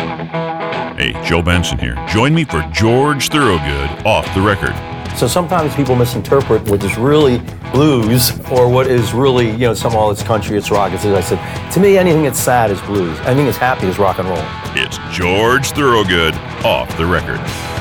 Hey, Joe Benson here. Join me for George Thorogood Off the Record. So sometimes people misinterpret what is really blues or what is really, all it's country, it's rock. As I said, to me, anything that's sad is blues. Anything that's happy is rock and roll. It's George Thorogood Off the Record.